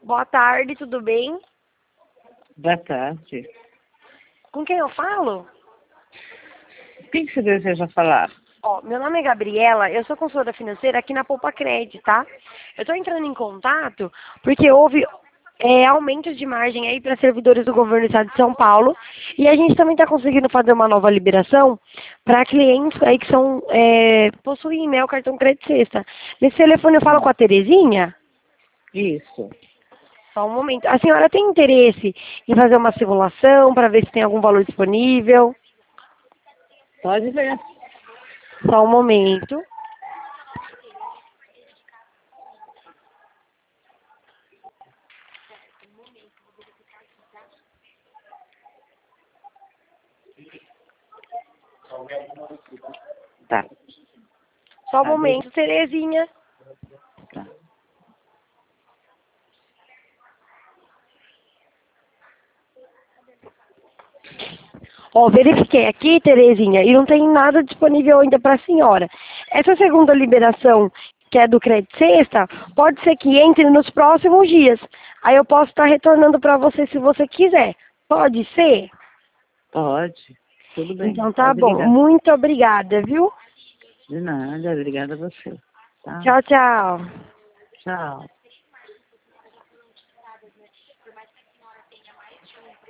Boa tarde, tudo bem? Boa tarde. Com quem eu falo? O que você deseja falar? Ó, meu nome é Gabriela, eu sou consultora financeira aqui na Poupa Cred, tá? Eu tô entrando em contato porque houve aumento de margem aí para servidores do governo do estado de São Paulo e a gente também está conseguindo fazer uma nova liberação para clientes aí que possuem, né, o cartão Crédito Sexta. Nesse telefone eu falo com a Terezinha? Isso. Só um momento. A senhora tem interesse em fazer uma simulação para ver se tem algum valor disponível? Pode ver. Só um momento. Tá. Só um Tá bem. momento, Terezinha. Tá. Ó, verifiquei aqui, Terezinha, e não tem nada disponível ainda para a senhora. Essa segunda liberação, que é do Crédito Sexta, pode ser que entre nos próximos dias. Aí eu posso estar retornando para você se você quiser. Pode ser? Pode. Tudo bem. Então tá Pode bom. ligar. Muito obrigada, viu? De nada. Obrigada a você. Tá? Tchau, tchau. Tchau.